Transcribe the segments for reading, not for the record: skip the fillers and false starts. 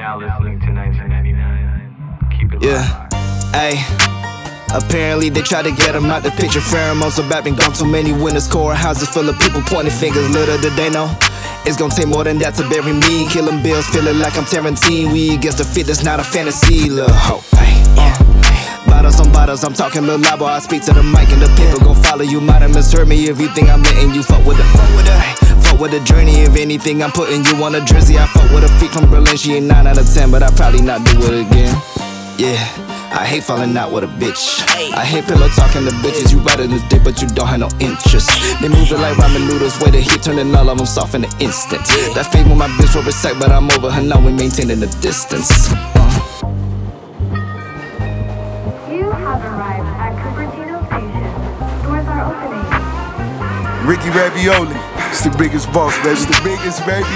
now listening to 1999. Keep it Yeah, ayy. Apparently they tried to get him out the picture. Pheromones about been gone, too many winners. Courthouses full of people pointing fingers. Little did they know it's gonna take more than that to bury me. Killing bills, feeling like I'm Tarantino. We against the fit, that's not a fantasy. Lil' hope, bottles on bottles, I'm talking Lil Labo. I speak to the mic and the people gon' follow you. Might have misheard me if you think I'm letting you fuck with the fuck with the journey. If anything, I'm putting you on a drizzy. I fuck with a freak from Berlin, she ain't 9 out of 10, but I probably not do it again. Yeah, I hate falling out with a bitch. I hate pillow talking to bitches. You riding this dick, but you don't have no interest. They move it like ramen noodles, way to hit, turning all of them soft in an instant. That fade with my bitch for a sec, but I'm over her now, we maintaining the distance. You have arrived at Cupertino Station. Doors are opening. Ricky Ravioli, it's the biggest boss, baby. It's the biggest, baby.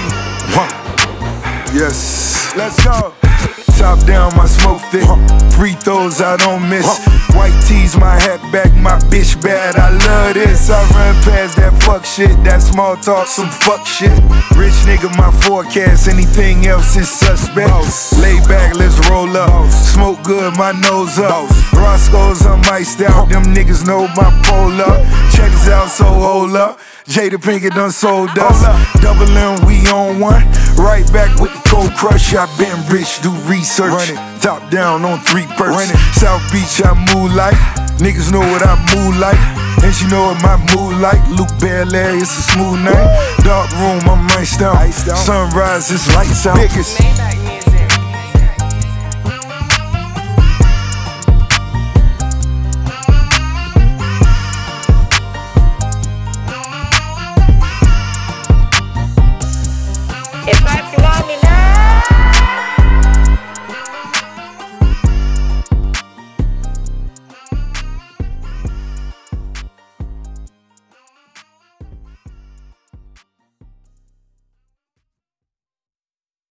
Yes, let's go. Top down, my smoke thick. Free throws, I don't miss. White tees, my hat back, my bitch bad. I love this. I run past that fuck shit, that small talk, some fuck shit. Rich nigga, my forecast, anything else is suspect. Lay back, let's roll up. Smoke good, my nose up. Roscoe's, I'm iced out. Them niggas know my pole up. Check us out, so hold up. Jada Pinkett done sold us. Double M, we on one. Right back with the cold crush. I been rich, do research. Top down on 3 perks. South Beach, I move like. Niggas know what I move like. And she know what my mood like. Luke Belair, it's a smooth night. Dark room, I'm iced out. Sunrise, it's lights out. Biggest.